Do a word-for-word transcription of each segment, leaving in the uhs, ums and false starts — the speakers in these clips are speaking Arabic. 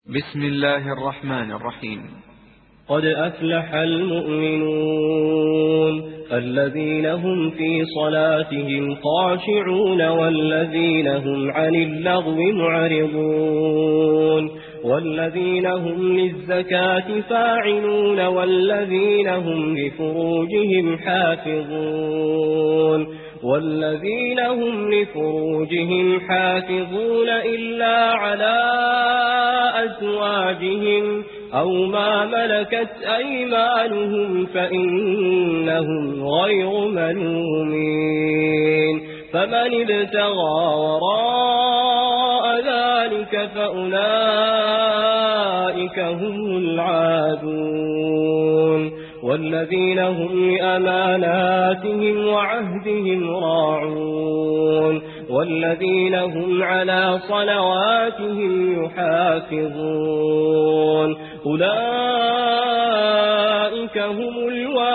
بسم الله الرحمن الرحيم. قد أفلح المؤمنون الذين هم في صلاتهم خاشعون والذين هم عن اللغو معرضون والذين هم للزكاة فاعلون والذين هم لفروجهم حافظون والذين هم لفروجهم حافظون إلا على أزواجهم أو ما ملكت أيمانهم فإنهم غير ملومين فمن ابتغى وراء ذلك فأولئك هم العادون والذين هم لأماناتهم وعهدهم راعون والذين هم على صلواتهم يحافظون أولئك هم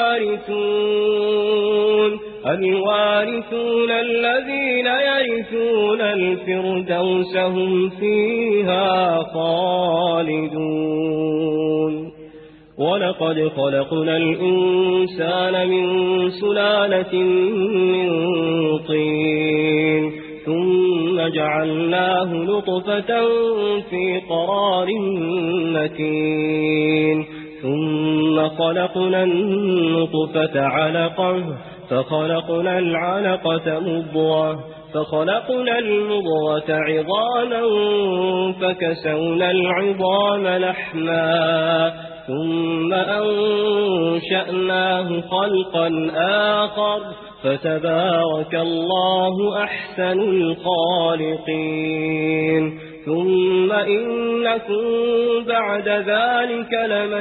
الوارثون الوارثون الذين يرثون الفردوس هم فيها خالدون ولقد خلقنا الإنسان من سلالة من طين ثم جعلناه نطفة في قرار مكين ثم خلقنا النطفة علقة فخلقنا العلقة مضغة فخلقنا المضغة عظاما فكسونا العظام لحما ثم أنشأناه خلقا آخر فتبارك الله أحسن الخالقين ثم إنكم بعد ذلك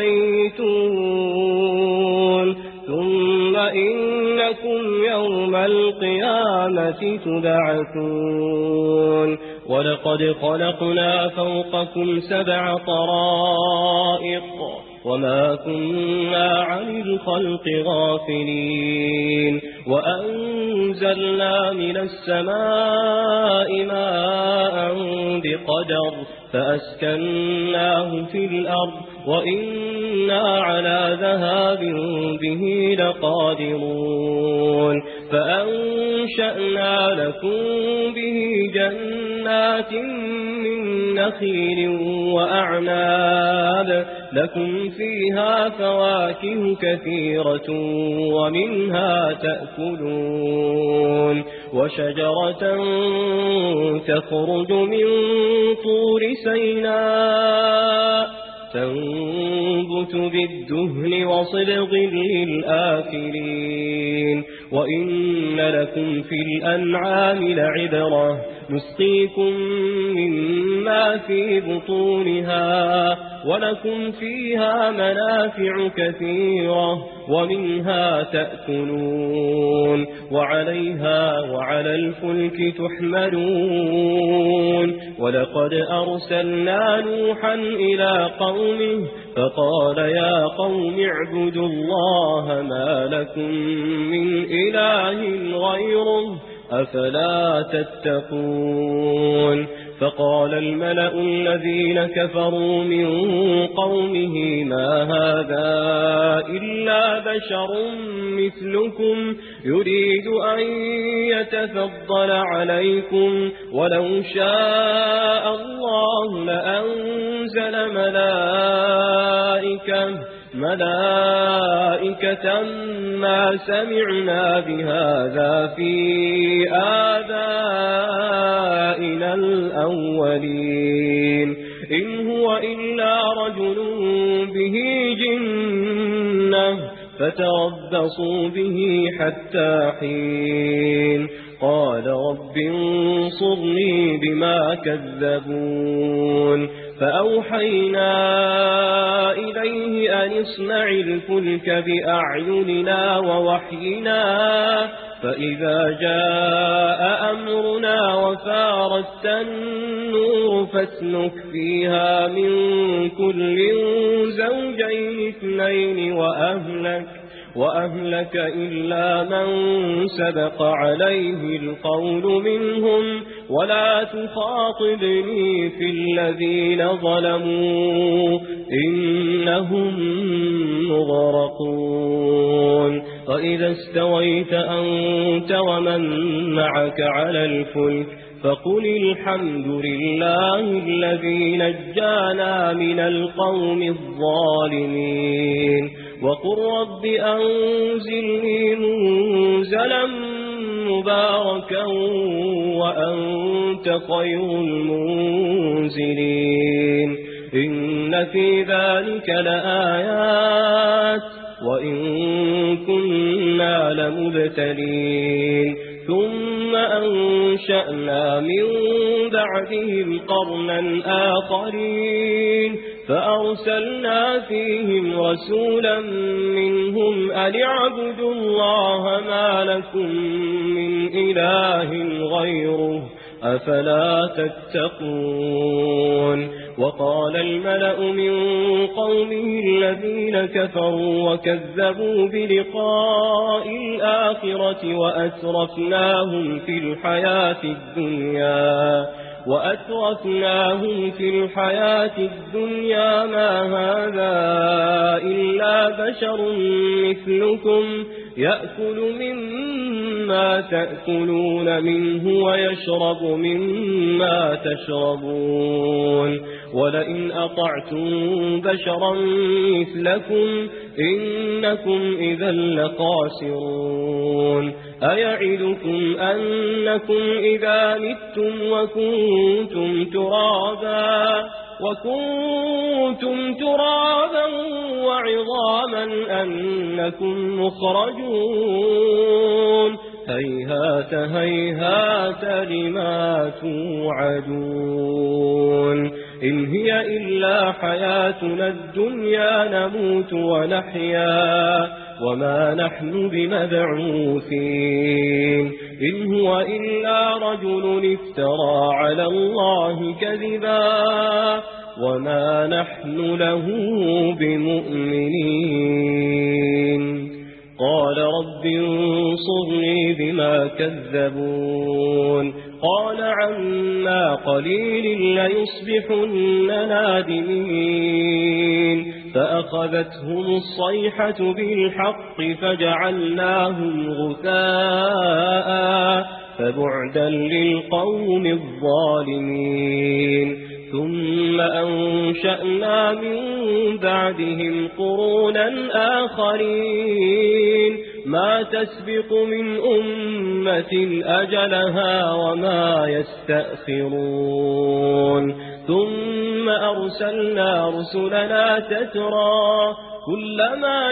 لميتون ثم إنكم يوم القيامة تبعثون ولقد خلقنا فوقكم سبع طرائق وما كنا عن الخلق غافلين وأنزلنا من السماء ماء بقدر فأسكناه في الأرض وإنا على ذهاب به لقادرون فأنشأنا لكم به جنات من نخيل وأعناب لكم فيها فواكه كثيرة ومنها تأكلون وشجرة تخرج من طور سيناء تنبت بالدهن وصبغ للآكلين وإن لكم في الأنعام لعبرة نسقيكم مما في بطونها ولكم فيها منافع كثيرة ومنها تأكلون وعليها وعلى الفلك تحملون ولقد أرسلنا نوحا إلى قومه فقال يا قوم اعبدوا الله ما لكم من إله غيره أفلا تتقون فقال الملأ الذين كفروا من قومه ما هذا إلا بشر مثلكم يريد أن يتفضل عليكم ولو شاء الله لأنزل ملائكة ملائكة ما سمعنا بهذا في آبائنا الأولين إن هو إلا رجل به جنة فتربصوا به حتى حين قال رب انصرني بما كذبون فأوحينا إليه أن اصنع الفلك بأعيننا ووحينا فإذا جاء أمرنا وفارت النور فاسلك فيها من كل زوجين اثنين وأهلك وأهلك إلا من سبق عليه القول منهم ولا تخاطبني في الذين ظلموا إنهم مغرقون وإذا استويت أنت ومن معك على الفلك فقل الحمد لله الذي نجانا من القوم الظالمين وقل رب أنزلني منزلا مباركا وأنت خير المنزلين إن في ذلك لآيات وإن كنا لمبتلين ثم أنشأنا من بعدهم قرنا آخرين فأرسلنا فيهم رسولا منهم أن اعبدوا الله ما لكم من إله غيره أفلا تتقون وقال الملأ من قومه الذين كفروا وكذبوا بلقاء الآخرة وأترفناهم في الحياة الدنيا وأترفناهم في الحياة الدنيا ما هذا إلا بشر مثلكم يأكل مما تأكلون منه ويشرب مما تشربون ولئن أطعتم بشرا مثلكم إنكم إذا لخاسرون أيعدكم أنكم إذا متم وكنتم ترابا وكنتم ترابا وعظاما أنكم مخرجون هيهات هيهات لما توعدون إن هي إلا حياتنا الدنيا نموت ونحيا وما نحن بمبعوثين إن هو إلا رجل افترى على الله كذبا وما نحن له بمؤمنين قال رب انصرني بما كذبون قال عما قليل ليصبحن نادمين فأخذتهم الصيحة بالحق فجعلناهم غثاء فبعدا للقوم الظالمين ثم أنشأنا من بعدهم قرونا آخرين ما تسبق من أمة أجلها وما يستأخرون ثم أرسلنا رسلنا تترى كلما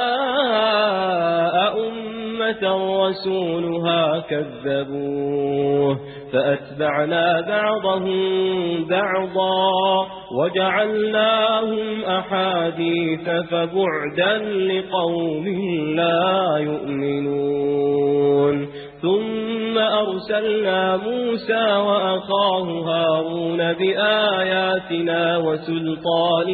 جاء أمة رسولها كذبوه فأتبعنا بعضهم بعضا وجعلناهم أحاديث فبعدا لقوم لا يؤمنون ثم أرسلنا موسى وأخاه هارون بآياتنا وسلطان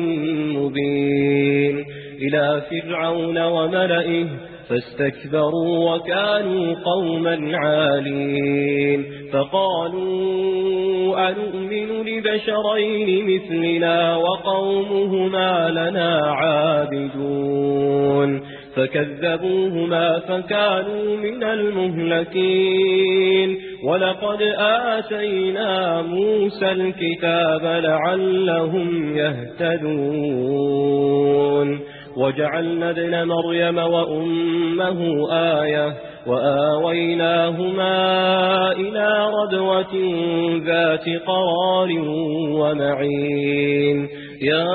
مبين إلى فرعون وملئه فاستكبروا وكانوا قوما عالين فقالوا أنؤمن لبشرين مثلنا وقومهما لنا عابدون فكذبوهما فكانوا من المهلكين ولقد آتينا موسى الكتاب لعلهم يهتدون وجعلنا ابن مريم وأمه آية وآويناهما إلى ربوة ذات قرار ومعين يا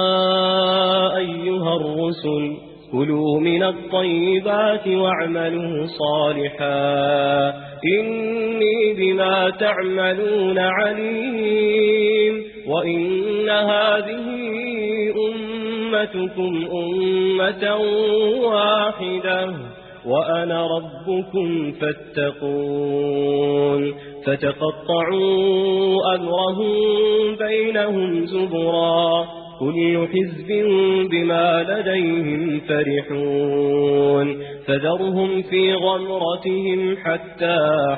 أيها الرسل كلوا من الطيبات واعملوا صالحا إني بما تعملون عليم وإن هذه أمتكم أمة واحدة وأنا ربكم فاتقون فتقطعوا أمرهم بينهم زبرا كل حزب بما لديهم فرحون فذرهم في غمرتهم حتى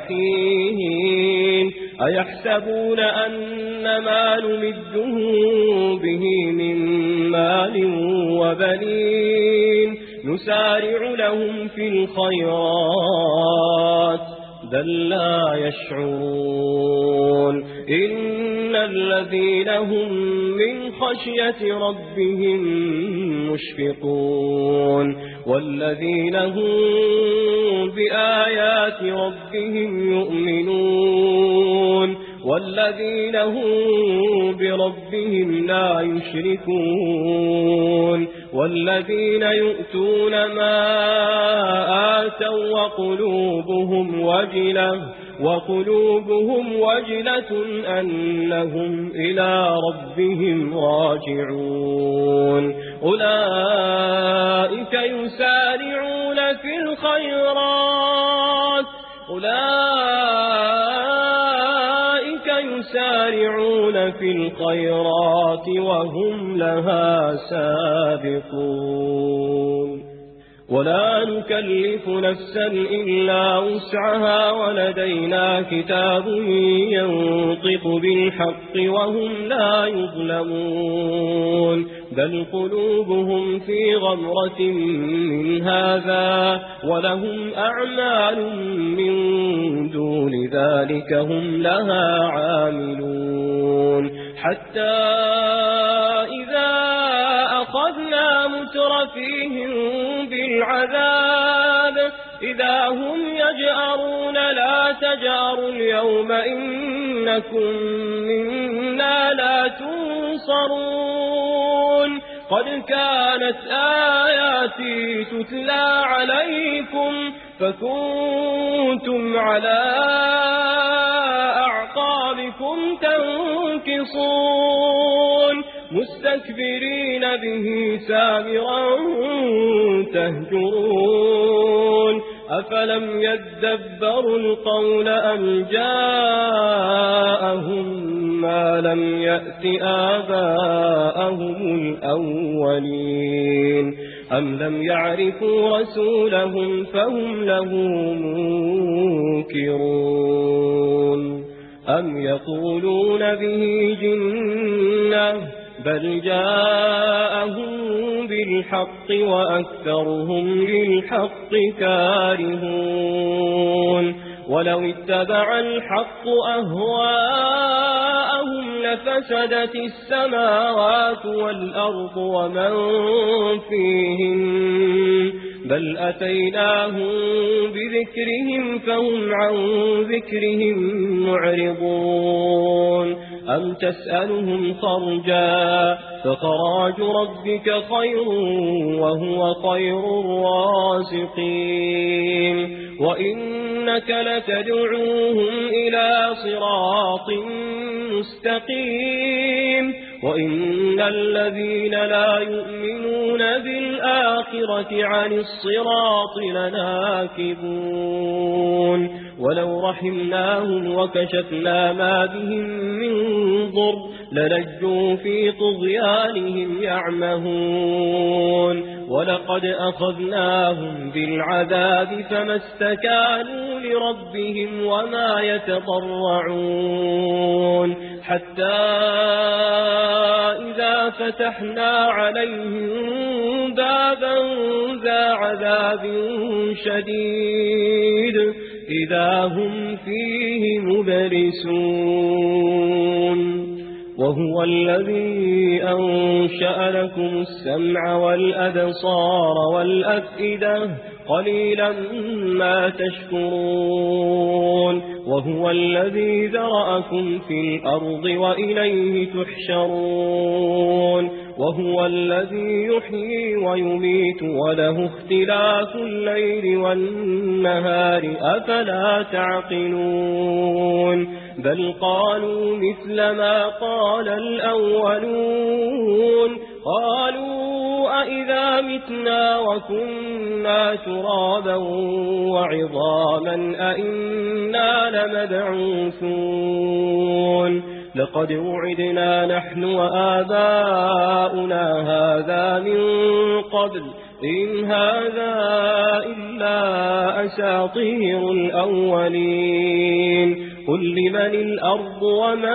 حين أيحسبون أن ما نمدهم به من مال وبنين نسارع لهم في الخيرات بل لا يشعرون إن الذين هم من خشية ربهم مشفقون والذين هم بآيات ربهم يؤمنون والذين هم بربهم لا يشركون والذين يؤتون ما آتوا وقلوبهم وجلة وقلوبهم وجلة أنهم إلى ربهم راجعون أولئك يسارعون في الخيرات أولئك يسارعون في الخيرات وهم لها سابقون ولا نكلف نفسا إلا وسعها ولدينا كتاب ينطق بالحق وهم لا يظلمون بل قلوبهم في غمرة من هذا ولهم أعمال من دون ذلك هم لها عاملون حتى إذا أخذنا مترفيهم بالعذاب إذا هم يجأرون لا تجأروا اليوم إنكم منا لا تنصرون قد كانت آياتي تتلى عليكم فكنتم على أعقابكم تنكصون مستكبرين به سامرا تهجرون أفلم يدبروا القول أم جاءهم ما لم يأت آباءهم الأولين أم لم يعرفوا رسولهم فهم له منكرون أم يقولون به جنة بل جاءهم بالحق وأكثرهم للحق كارهون ولو اتبع الحق أهواءهم لفسدت السماوات والأرض ومن فيهن بل أتيناهم بذكرهم فهم عن ذكرهم معرضون أم تسألهم خرجا فخراج ربك خير وهو خير الرازقين وإنك لتدعوهم إلى صراط مستقيم وإن الذين لا يؤمنون بالآخرة عن الصراط لناكبون ولو رحمناهم وكشفنا ما بهم من ضر للجوا في طغيانهم يعمهون ولقد أخذناهم بالعذاب فما استكانوا لربهم وما يتضرعون حتى إذا فتحنا عليهم بابا ذا عذاب شديد إذا هم فيه مبلسون وهو الذي أنشأ لكم السمع والأبصار والأفئدة قليلا ما تشكرون وهو الذي ذرأكم في الأرض وإليه تحشرون وهو الذي يحيي ويميت وله اختلاف الليل والنهار أفلا تعقلون بل قالوا مثل ما قال الأولون قالوا أئذا متنا وكنا ترابا وعظاما أئنا لمبعوثون لقد وعدنا نحن وآباؤنا هذا من قبل إن هذا إلا أساطير الأولين قل لمن الأرض ومن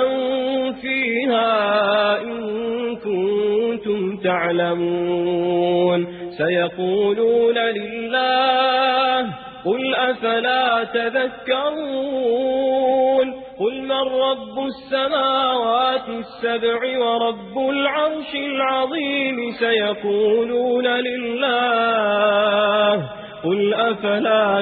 فيها إن كنتم تعلمون سيقولون لله قل أفلا تذكرون قل من رب السماوات السبع ورب العرش العظيم سيقولون لله قل أفلا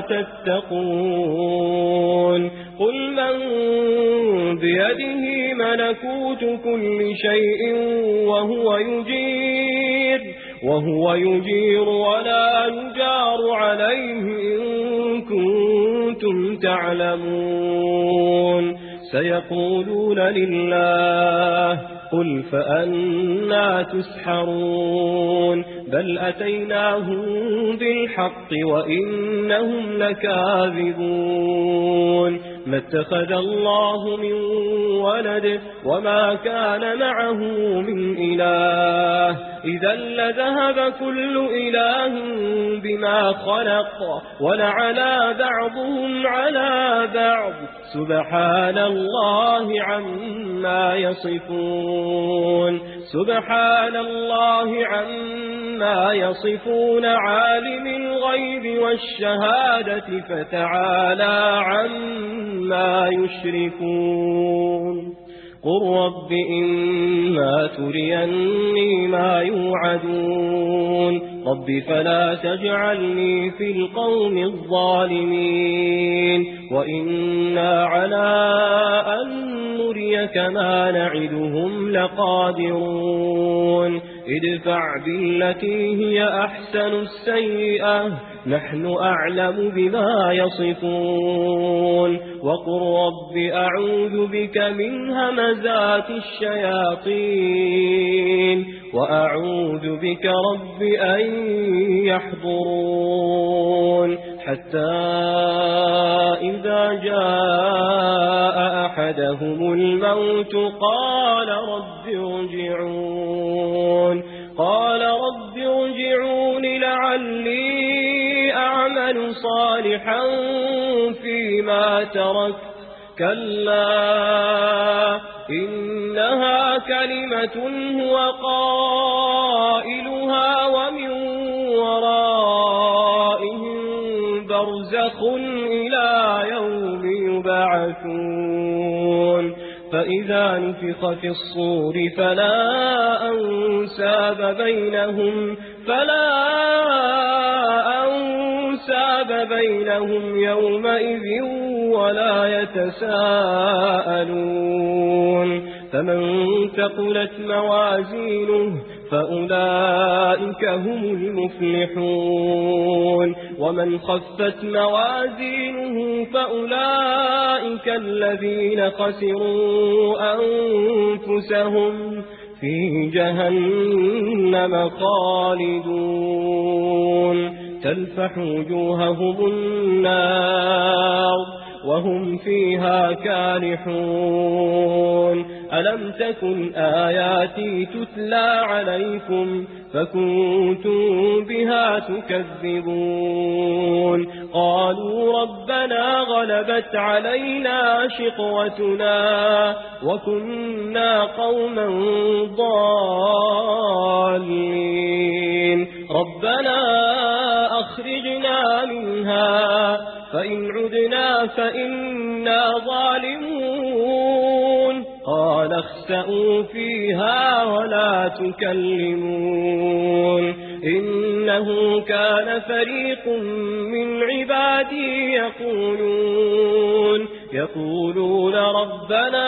تتقون قل من بيده ملكوت كل شيء وهو يجير وهو يجير ولا يجار عليه إن كنتم تعلمون سيقولون لله قل فأنا تسحرون بل أتيناهم بالحق وإنهم لكاذبون ما اتخذ الله من ولد وما كان معه من إله إذا لذهب كل إله بما خلق ولعلى بعضهم على بعض سبحان الله عما يصفون سبحان الله عما يصفون عالم الغيب والشهادة فتعالى عما يشركون قل رب إما تريني ما يوعدون رب فلا تجعلني في القوم الظالمين وإنا على أن نريك ما نعدهم لقادرون ادفع بالتي هي أحسن السيئة نحن أعلم بما يصفون وقل رب أعوذ بك من همزات الشياطين وأعوذ بك رب أن يحضرون حتى إذا جاء أحدهم الموت قال رب ارجعون قال رب ارجعون لعلي أعمل صالحا فيما ترك كلا إنها كلمة هو قائلها ومن ورائهم برزخ إلى يوم يبعثون فإذا نفخ في الصور فلا أنساب بينهم فلا أنساب بينهم يومئذ ولا يتساءلون فمن ثقلت موازينه فأولئك هم المفلحون ومن خفت موازينه فأولئك الذين خسروا أنفسهم في جهنم خالدون تلفح وجوههم النار وهم فيها كالحون ألم تكن آياتي تتلى عليكم فكنتم بها تكذبون قالوا ربنا غلبت علينا شقوتنا وكنا قوما ضالين ربنا أخرجنا منها فإن عدنا فإنا ظالمون قال اخسأوا فيها ولا تكلمون إنه كان فريق من عبادي يقولون يقولون ربنا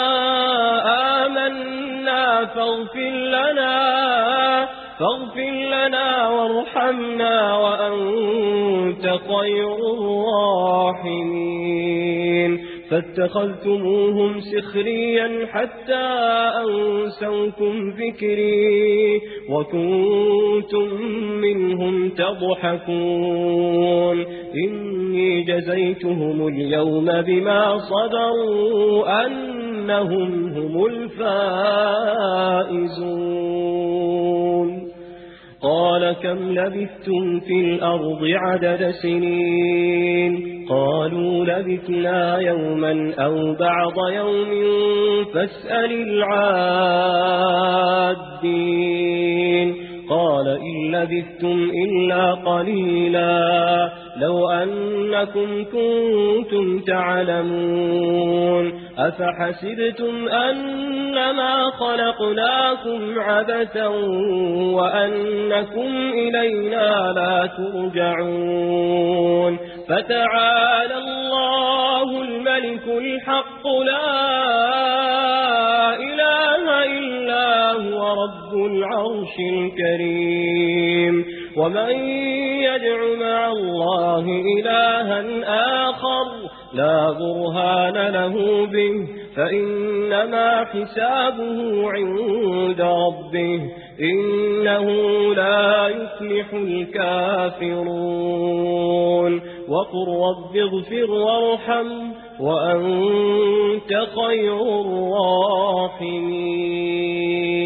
آمنا فاغفر لنا فاغفر لنا وارحمنا وأنت خير الراحمين فاتخذتموهم سخريا حتى أنسوكم ذكري وكنتم منهم تضحكون إني جزيتهم اليوم بما صبروا أنهم هم الفائزون قال كم لبثتم في الأرض عدد سنين قالوا لبثنا يوما أو بعض يوم فاسأل العادين قال إن لبثتم إلا قليلا لو أنكم كنتم تعلمون أفحسبتم أنما خلقناكم عبثا وأنكم إلينا لا ترجعون فتعالى الله الملك الحق لا إله إلا هو رب العرش الكريم ومن يدع مع الله إلها آخر لا برهان له به فإنما حسابه عند ربه إنه لا يفلح الكافرون وقل رب اغفر وارحم وأنت خير الراحمين